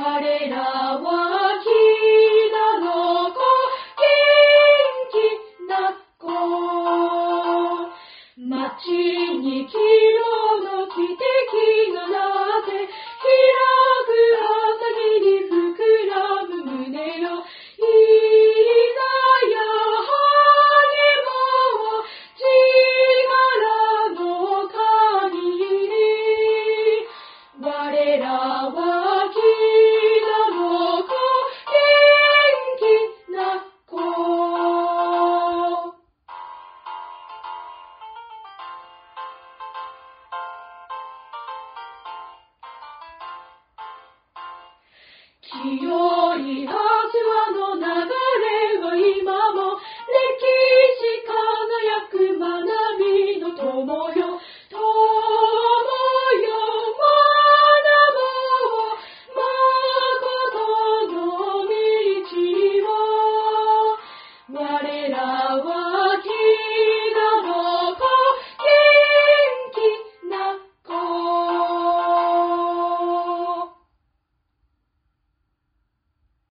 我らはひなの子、元気な子。街に黄色の汽笛が鳴って、開く朝霧膨らむ胸よ。いざや羽も力の限り、我らはひなの子、元気な子。清い